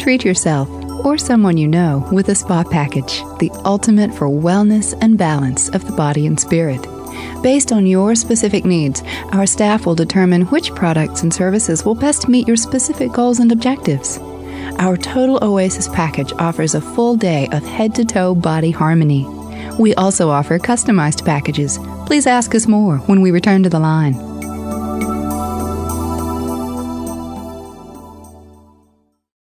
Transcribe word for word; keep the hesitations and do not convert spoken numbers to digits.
Treat yourself or someone you know with a spa package, the ultimate for wellness and balance of the body and spirit. Based on your specific needs, our staff will determine which products and services will best meet your specific goals and objectives. Our Total Oasis package offers a full day of head-to-toe body harmony. We also offer customized packages. Please ask us more when we return to the line.